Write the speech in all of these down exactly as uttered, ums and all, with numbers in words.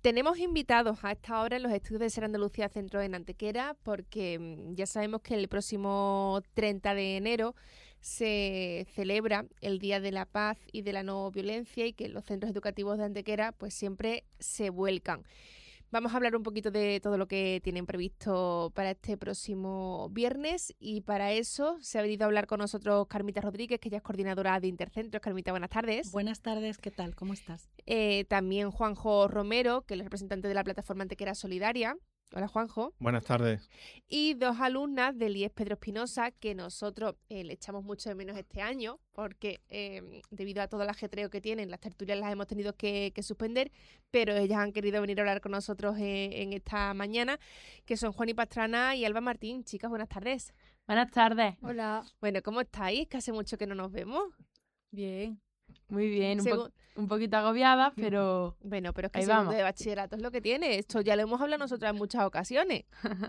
Tenemos invitados a esta hora en los estudios de Ser Andalucía Centro en Antequera, porque mm, ya sabemos que el próximo treinta de enero se celebra el Día de la Paz y de la No Violencia, y que los centros educativos de Antequera pues siempre se vuelcan. Vamos a hablar un poquito de todo lo que tienen previsto para este próximo viernes, y para eso se ha venido a hablar con nosotros Carmita Rodríguez, que ella es coordinadora de Intercentros. Carmita, buenas tardes. Buenas tardes, ¿qué tal? ¿Cómo estás? Eh, también Juanjo Romero, que es el representante de la plataforma Antequera Solidaria. Hola, Juanjo. Buenas tardes. Y dos alumnas del I E S Pedro Espinosa, que nosotros eh, le echamos mucho de menos este año, porque eh, debido a todo el ajetreo que tienen, las tertulias las hemos tenido que, que suspender, pero ellas han querido venir a hablar con nosotros en, en esta mañana, que son Juani Pastrana y Alba Martín. Chicas, buenas tardes. Buenas tardes. Hola. Bueno, ¿cómo estáis? Que hace mucho que no nos vemos. Bien. Muy bien, un, Segu- po- un poquito agobiada, pero Bueno, pero es que ahí segundo vamos. de bachillerato es lo que tiene. Esto ya lo hemos hablado nosotras en muchas ocasiones.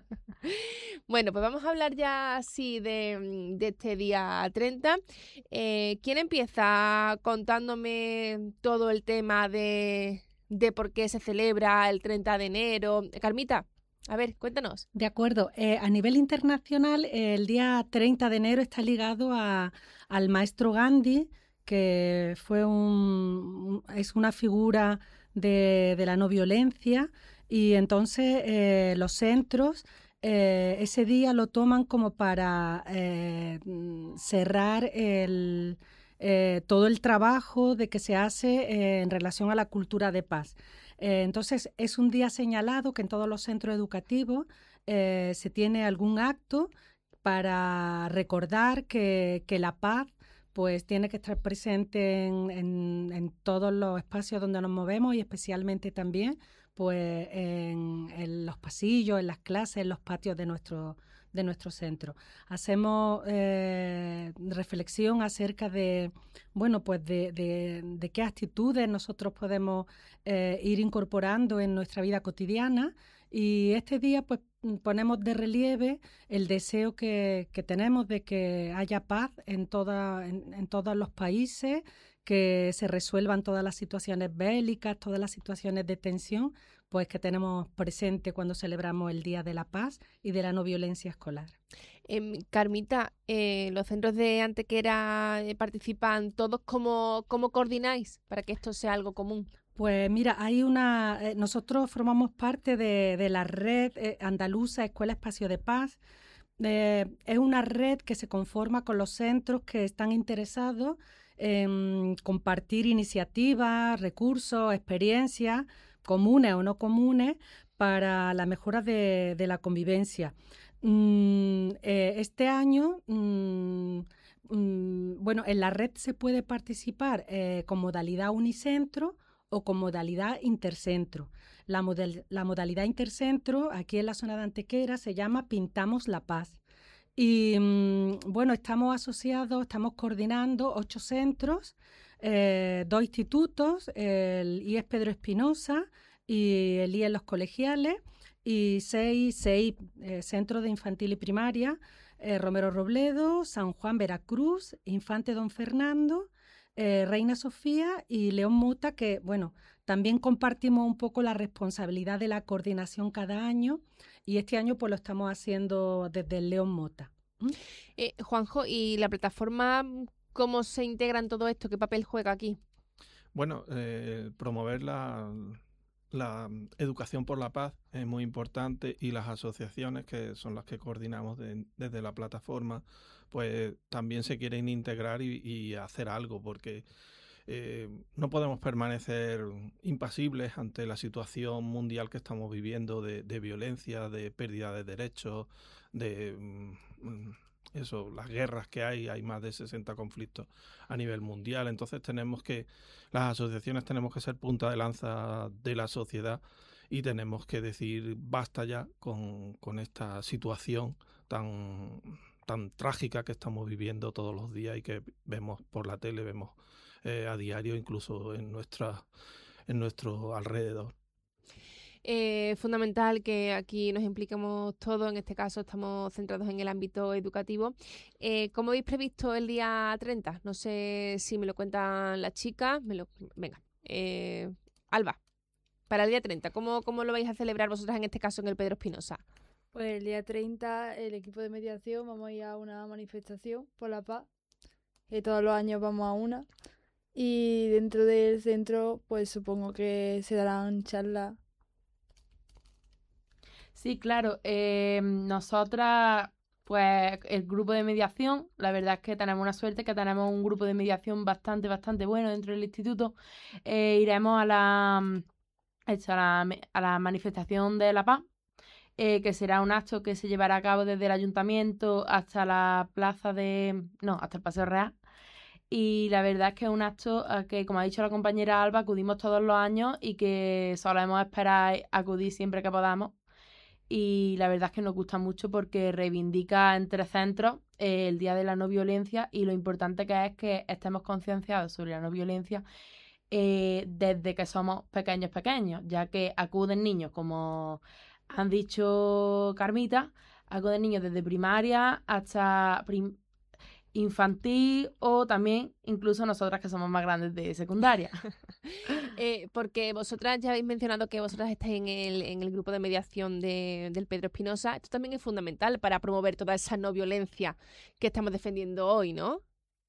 Bueno, pues vamos a hablar ya así de, de este día treinta. Eh, ¿Quién empieza contándome todo el tema de, de por qué se celebra el treinta de enero? Carmita, a ver, cuéntanos. De acuerdo. Eh, a nivel internacional, el día treinta de enero está ligado a, al maestro Gandhi, que fue un, es una figura de, de la no violencia, y entonces eh, los centros eh, ese día lo toman como para eh, cerrar el, eh, todo el trabajo de que se hace eh, en relación a la cultura de paz. Eh, entonces es un día señalado que en todos los centros educativos eh, se tiene algún acto para recordar que, que la paz pues tiene que estar presente en, en, en todos los espacios donde nos movemos, y especialmente también pues en, en los pasillos, en las clases, en los patios de nuestro, de nuestro centro. Hacemos eh, reflexión acerca de, bueno, pues de, de, de qué actitudes nosotros podemos eh, ir incorporando en nuestra vida cotidiana, y este día pues ponemos de relieve el deseo que, que tenemos de que haya paz en, toda, en, en todos los países, que se resuelvan todas las situaciones bélicas, todas las situaciones de tensión, pues que tenemos presente cuando celebramos el Día de la Paz y de la No Violencia Escolar. Eh, Carmita, eh, ¿los centros de Antequera eh, participan todos? ¿Cómo, cómo coordináis para que esto sea algo común? Pues mira, hay una, eh, nosotros formamos parte de, de la red eh, andaluza Escuela Espacio de Paz. Eh, es una red que se conforma con los centros que están interesados en compartir iniciativas, recursos, experiencias comunes o no comunes para la mejora de, de la convivencia. Mm, eh, este año, mm, mm, bueno, en la red se puede participar eh, con modalidad unicentro o con modalidad intercentro. La, model, la modalidad intercentro, aquí en la zona de Antequera, se llama Pintamos la Paz. Y mmm, bueno, estamos asociados, estamos coordinando ocho centros, eh, dos institutos, el I E S Pedro Espinosa y el I E S Los Colegiales, y seis, seis eh, centros de infantil y primaria, eh, Romero Robledo, San Juan Veracruz, Infante Don Fernando, Eh, Reina Sofía y León Mota, que bueno, también compartimos un poco la responsabilidad de la coordinación cada año, y este año pues lo estamos haciendo desde el León Mota. ¿Mm? Eh, Juanjo, ¿y la plataforma cómo se integra en todo esto? ¿Qué papel juega aquí? Bueno, eh, promover la, la educación por la paz es muy importante, y las asociaciones, que son las que coordinamos de, desde la plataforma, pues también se quieren integrar y, y hacer algo, porque eh, no podemos permanecer impasibles ante la situación mundial que estamos viviendo de, de violencia, de pérdida de derechos, de mm, eso, las guerras que hay, hay más de sesenta conflictos a nivel mundial. Entonces tenemos que, las asociaciones tenemos que ser punta de lanza de la sociedad, y tenemos que decir basta ya con, con esta situación tan, tan trágica que estamos viviendo todos los días y que vemos por la tele, vemos eh, a diario, incluso en nuestra, en nuestro alrededor. Es eh, fundamental que aquí nos impliquemos todos, en este caso estamos centrados en el ámbito educativo. Eh, ¿Cómo habéis previsto el día treinta? No sé si me lo cuentan las chicas. Me lo... Venga, eh, Alba. para el día treinta, ¿cómo, cómo lo vais a celebrar vosotras en este caso en el Pedro Espinosa? Pues el día treinta el equipo de mediación vamos a ir a una manifestación por la paz, que todos los años vamos a una. Y dentro del centro, pues supongo que se darán charlas. Sí, claro. Eh, nosotras, pues el grupo de mediación, la verdad es que tenemos una suerte, que tenemos un grupo de mediación bastante, bastante bueno dentro del instituto. Eh, iremos a la, a la, a la manifestación de la paz, eh, que será un acto que se llevará a cabo desde el ayuntamiento hasta la plaza de... no, hasta el Paseo Real. Y la verdad es que es un acto a que, como ha dicho la compañera Alba, acudimos todos los años y que solemos esperar acudir siempre que podamos. Y la verdad es que nos gusta mucho porque reivindica entre centros eh, el Día de la No Violencia y lo importante que es que estemos concienciados sobre la no violencia eh, desde que somos pequeños pequeños, ya que acuden niños, como han dicho Carmita, acuden niños desde primaria hasta prim- infantil o también incluso nosotras que somos más grandes de secundaria. eh, porque vosotras ya habéis mencionado que vosotras estáis en el, en el grupo de mediación de, del Pedro Espinosa. Esto también es fundamental para promover toda esa no violencia que estamos defendiendo hoy, ¿no?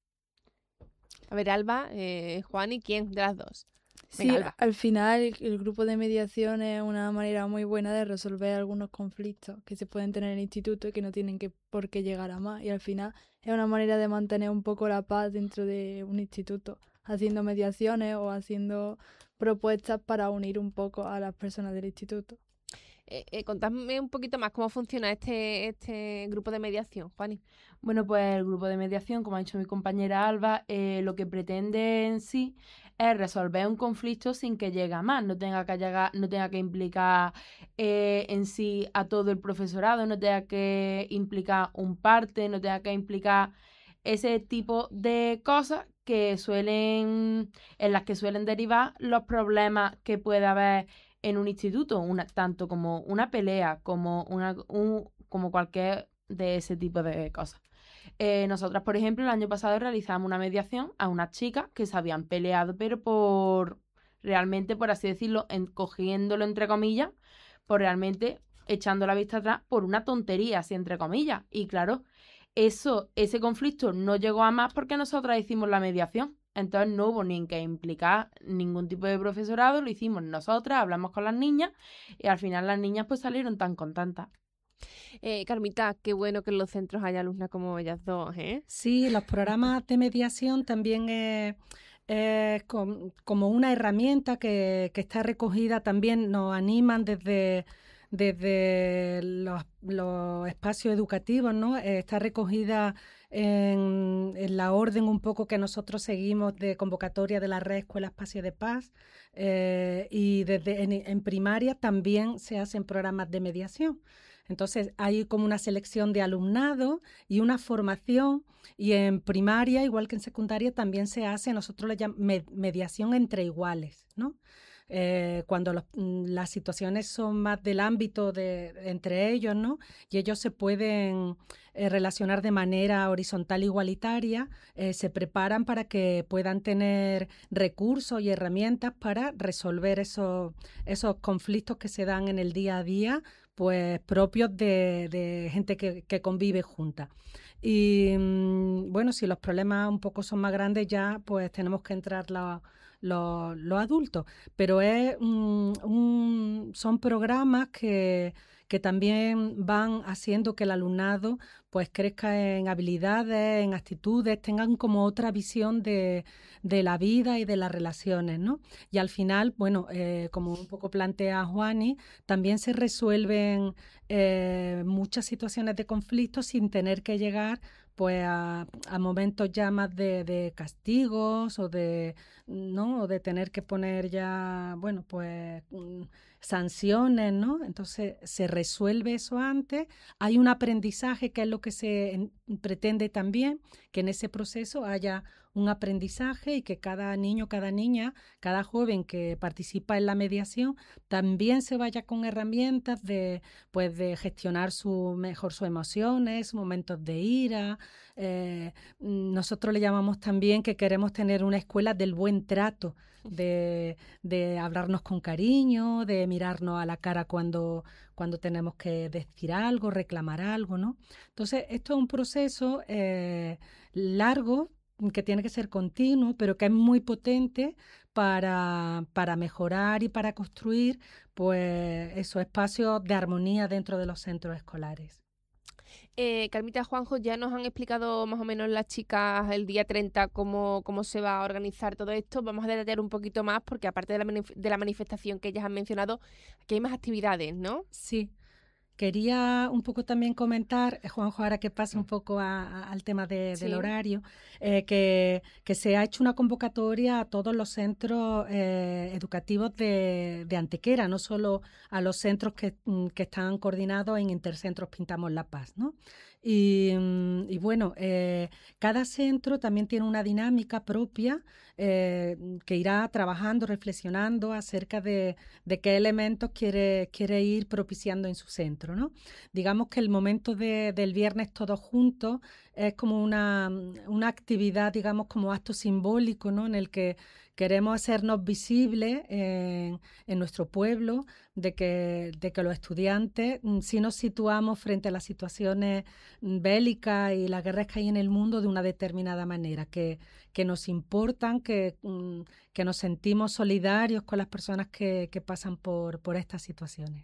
A ver, Alba, eh, Juan, ¿y quién de las dos? Venga, Sí, Alba. al final el, el grupo de mediación es una manera muy buena de resolver algunos conflictos que se pueden tener en el instituto y que no tienen que por qué llegar a más. Y al final es una manera de mantener un poco la paz dentro de un instituto, haciendo mediaciones o haciendo propuestas para unir un poco a las personas del instituto. Eh, eh, contadme un poquito más cómo funciona este, este grupo de mediación, Juani. Bueno, pues el grupo de mediación, como ha dicho mi compañera Alba, eh, lo que pretende en sí es resolver un conflicto sin que llegue a más, no tenga que llegar, no tenga que implicar eh, en sí a todo el profesorado, no tenga que implicar un parte, no tenga que implicar ese tipo de cosas que suelen, en las que suelen derivar los problemas que puede haber en un instituto, una, tanto como una pelea, como una, un, como cualquier de ese tipo de cosas. Eh, nosotras, por ejemplo, el año pasado realizamos una mediación a unas chicas que se habían peleado, pero por realmente, por así decirlo, en, cogiéndolo entre comillas, por realmente echando la vista atrás por una tontería, así entre comillas. Y claro, eso, ese conflicto no llegó a más porque nosotras hicimos la mediación. Entonces no hubo ni que implicar ningún tipo de profesorado, lo hicimos nosotras, hablamos con las niñas y al final las niñas pues salieron tan contentas. Eh, Carmita, qué bueno que en los centros haya alumnas como ellas dos, ¿eh? Sí, los programas de mediación también es, es com, como una herramienta que, que está recogida, también nos animan desde, desde los, los espacios educativos, ¿no? Eh, está recogida en, en la orden un poco que nosotros seguimos de convocatoria de la Red Escuela Espacio de Paz, eh, y desde en, en primaria también se hacen programas de mediación. Entonces hay como una selección de alumnado y una formación, y en primaria, igual que en secundaria, también se hace, nosotros le llamamos med- mediación entre iguales, ¿no? Eh, cuando los, las situaciones son más del ámbito de entre ellos, ¿no? Y ellos se pueden eh, relacionar de manera horizontal igualitaria, eh, se preparan para que puedan tener recursos y herramientas para resolver esos, esos conflictos que se dan en el día a día, pues propios de, de gente que, que convive junta. Y mmm, bueno, si los problemas un poco son más grandes ya, pues tenemos que entrar los, los, los adultos. Pero es, um, un, son programas que, que también van haciendo que el alumnado pues crezca en habilidades, en actitudes, tengan como otra visión de, de la vida y de las relaciones, ¿no? Y al final, bueno, eh, como un poco plantea Juani, también se resuelven eh, muchas situaciones de conflicto sin tener que llegar pues a, a momentos ya más de, de castigos o de, ¿no? O de tener que poner ya, bueno, pues sanciones, ¿no? Entonces se resuelve eso antes, hay un aprendizaje que es lo que se en, pretende también, que en ese proceso haya un aprendizaje y que cada niño, cada niña, cada joven que participa en la mediación también se vaya con herramientas de, pues, de gestionar su, mejor sus emociones, momentos de ira. Eh, nosotros le llamamos también que queremos tener una escuela del buen trato, de, de hablarnos con cariño, de mirarnos a la cara cuando, cuando tenemos que decir algo, reclamar algo, ¿no? Entonces, esto es un proceso eh, largo, que tiene que ser continuo, pero que es muy potente para, para mejorar y para construir pues, esos espacios de armonía dentro de los centros escolares. Eh, Carmita, Juanjo, ya nos han explicado más o menos las chicas el día treinta cómo, cómo se va a organizar todo esto. Vamos a detallar un poquito más porque aparte de la, manif- de la manifestación que ellas han mencionado, aquí hay más actividades, ¿no? Sí. Quería un poco también comentar, Juanjo, ahora que pasa un poco a, a, al tema de, Sí. del horario, eh, que, que se ha hecho una convocatoria a todos los centros eh, educativos de, de Antequera, no solo a los centros que, que están coordinados en Intercentros Pintamos la Paz, ¿no? Y, y bueno, eh, cada centro también tiene una dinámica propia eh, que irá trabajando, reflexionando acerca de, de qué elementos quiere, quiere ir propiciando en su centro, ¿no? Digamos que el momento de, del viernes todos juntos es como una, una actividad, digamos, como acto simbólico, ¿no? En el que queremos hacernos visibles en, en nuestro pueblo, de que, de que los estudiantes, si nos situamos frente a las situaciones bélicas y las guerras que hay en el mundo de una determinada manera, que, que nos importan, que, que nos sentimos solidarios con las personas que, que pasan por, por estas situaciones.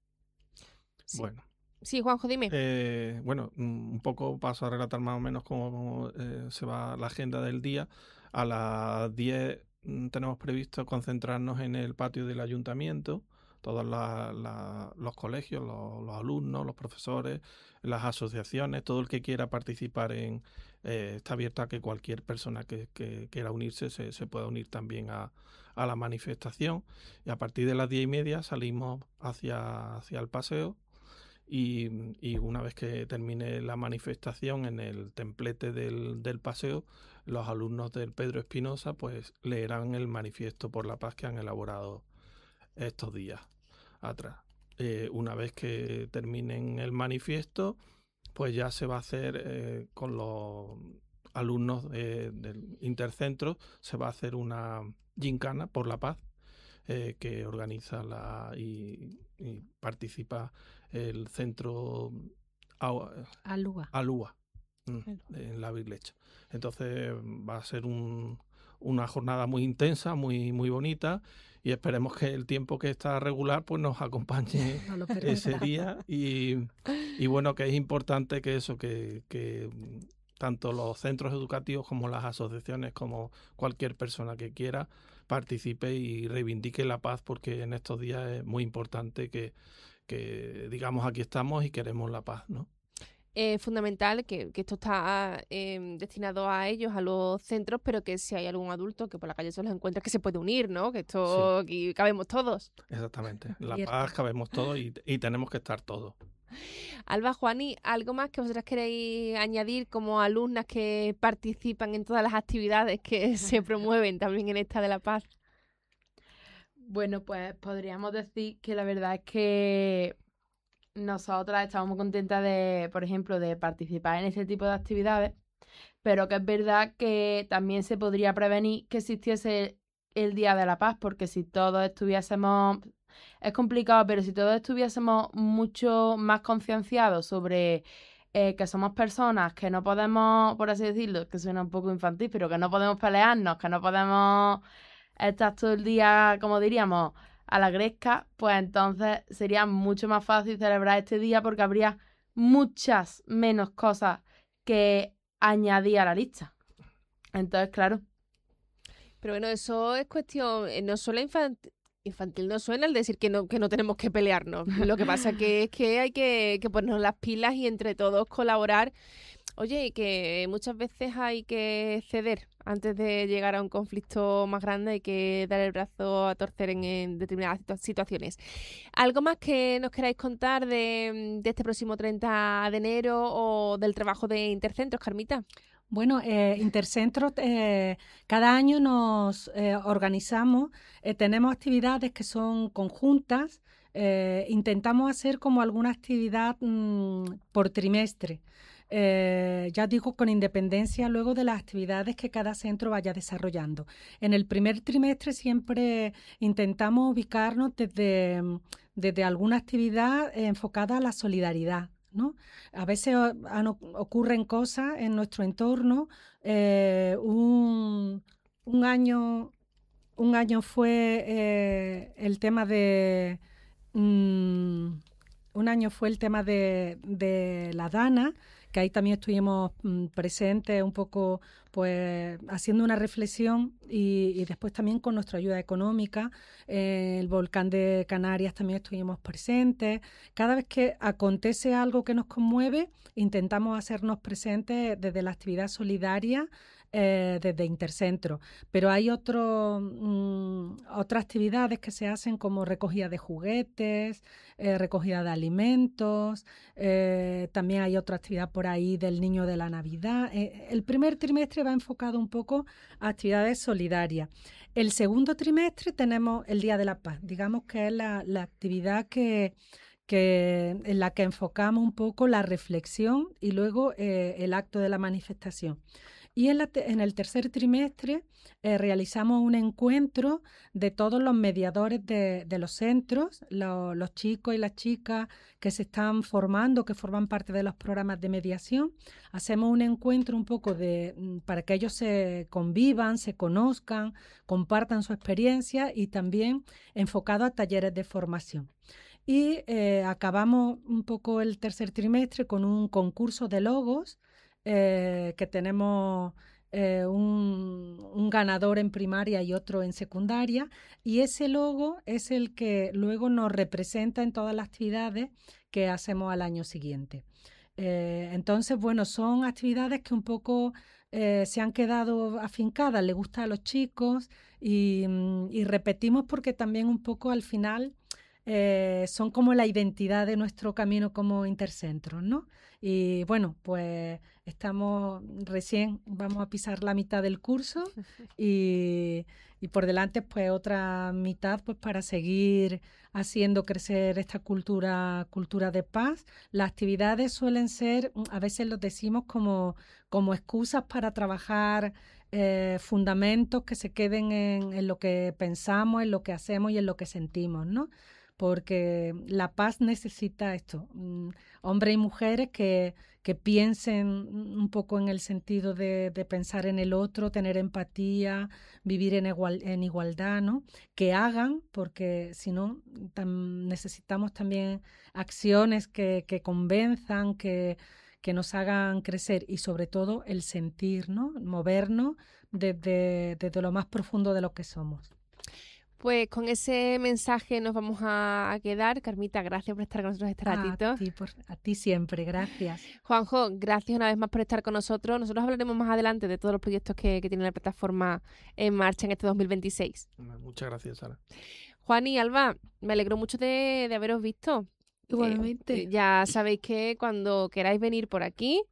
Sí. Bueno. Sí, Juanjo, dime. Eh, bueno, un poco paso a relatar más o menos cómo eh, se va la agenda del día. A las diez tenemos previsto concentrarnos en el patio del ayuntamiento, todos la, la, los colegios, los, los alumnos, los profesores, las asociaciones, todo el que quiera participar en eh, está abierto a que cualquier persona que, que quiera unirse se, se pueda unir también a, a la manifestación. Y a partir de las diez y media salimos hacia, hacia el paseo. Y, y una vez que termine la manifestación en el templete del, del paseo, los alumnos del Pedro Espinosa pues leerán el manifiesto por la paz que han elaborado estos días atrás. Eh, una vez que terminen el manifiesto, pues ya se va a hacer eh, con los alumnos de, del Intercentro, se va a hacer una gincana por la paz eh, que organiza la y, y participa el centro Alúa, Alúa en la Virlecha. Entonces va a ser un, una jornada muy intensa, muy, muy bonita, y esperemos que el tiempo que está regular pues nos acompañe no ese día. Y, y bueno, que es importante que eso, que, que tanto los centros educativos como las asociaciones, como cualquier persona que quiera, participe y reivindique la paz, porque en estos días es muy importante que, que digamos aquí estamos y queremos la paz, ¿no? Es eh, fundamental que, que esto está eh, destinado a ellos, a los centros, pero que si hay algún adulto que por la calle se los encuentra, que se puede unir, ¿no? Que esto sí. Aquí cabemos todos. Exactamente. La paz cabemos todos y, y tenemos que estar todos. Alba, Juani, ¿algo más que vosotras queréis añadir como alumnas que participan en todas las actividades que se promueven también en esta de la paz? Bueno, pues podríamos decir que la verdad es que nosotras estamos muy contentas de, por ejemplo, de participar en este tipo de actividades, pero que es verdad que también se podría prevenir que existiese el Día de la Paz, porque si todos estuviésemos, es complicado, pero si todos estuviésemos mucho más concienciados sobre eh, que somos personas, que no podemos, por así decirlo, que suena un poco infantil, pero que no podemos pelearnos, que no podemos estar todo el día, como diríamos, a la gresca, pues entonces sería mucho más fácil celebrar este día porque habría muchas menos cosas que añadir a la lista. Entonces, claro. Pero bueno, eso es cuestión, no solo infantil, infantil no suena el decir que no, que no tenemos que pelearnos. Lo que pasa que es que hay que, que ponernos las pilas y entre todos colaborar. Oye, que muchas veces hay que ceder antes de llegar a un conflicto más grande, hay que dar el brazo a torcer en, en determinadas situ- situaciones. ¿Algo más que nos queráis contar de, de este próximo treinta de enero o del trabajo de Intercentros, Carmita? Bueno, eh, Intercentros, eh, cada año nos eh, organizamos, eh, tenemos actividades que son conjuntas, eh, intentamos hacer como alguna actividad mmm, por trimestre. eh, ya digo, con independencia luego de las actividades que cada centro vaya desarrollando. En el primer trimestre siempre intentamos ubicarnos desde, desde alguna actividad enfocada a la solidaridad, ¿no? A veces han, ocurren cosas en nuestro entorno. Eh, un, un año, un año fue eh, el tema de mmm, un año fue el tema de, de la Dana, que ahí también estuvimos mmm, presentes un poco, pues haciendo una reflexión y, y después también con nuestra ayuda económica. Eh, el volcán de Canarias también estuvimos presentes. Cada vez que acontece algo que nos conmueve, intentamos hacernos presentes desde la actividad solidaria, eh, desde Intercentro. Pero hay otro, mmm, otras actividades que se hacen como recogida de juguetes, eh, recogida de alimentos, eh, también hay otra actividad por ahí del Niño de la Navidad. Eh, el primer trimestre va enfocado un poco a actividades solidarias. El segundo trimestre tenemos el Día de la Paz, digamos que es la, la actividad que... Que, en la que enfocamos un poco la reflexión y luego eh, el acto de la manifestación. Y en, la te- en el tercer trimestre eh, realizamos un encuentro de todos los mediadores de, de los centros, lo- los chicos y las chicas que se están formando, que forman parte de los programas de mediación. Hacemos un encuentro un poco de, mm, para que ellos se convivan, se conozcan, compartan su experiencia y también enfocado a talleres de formación. Y eh, acabamos un poco el tercer trimestre con un concurso de logos eh, que tenemos eh, un, un ganador en primaria y otro en secundaria, y ese logo es el que luego nos representa en todas las actividades que hacemos al año siguiente. Eh, entonces, bueno, son actividades que un poco eh, se han quedado afincadas, le gusta a los chicos y, mm, y repetimos porque también un poco al final eh, son como la identidad de nuestro camino como Intercentros, ¿no? Y bueno, pues estamos recién, vamos a pisar la mitad del curso y, y por delante pues otra mitad pues para seguir haciendo crecer esta cultura, cultura de paz. Las actividades suelen ser, a veces los decimos como, como excusas para trabajar eh, fundamentos que se queden en, en lo que pensamos, en lo que hacemos y en lo que sentimos, ¿no? Porque la paz necesita esto, mm, hombres y mujeres que, que piensen un poco en el sentido de, de pensar en el otro, tener empatía, vivir en, igual, en igualdad, ¿no? Que hagan, porque si no, tam, necesitamos también acciones que, que convenzan, que, que nos hagan crecer y sobre todo el sentir, ¿no? Movernos desde, desde lo más profundo de lo que somos. Pues con ese mensaje nos vamos a quedar. Carmita, gracias por estar con nosotros este ratito. A ti, por, a ti siempre, gracias. Juanjo, gracias una vez más por estar con nosotros. Nosotros hablaremos más adelante de todos los proyectos que, que tiene la plataforma en marcha en este dos mil veintiséis. Muchas gracias, Sara. Juan y Alba, me alegro mucho de, de haberos visto. Igualmente. Eh, ya sabéis que cuando queráis venir por aquí,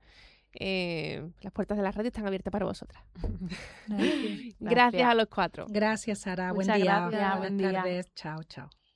Eh, las puertas de la radio están abiertas para vosotras. Gracias. Gracias a los cuatro. Gracias, Sara. Buen Muchas día. gracias, Buenas buen día. tardes. Chao, chao.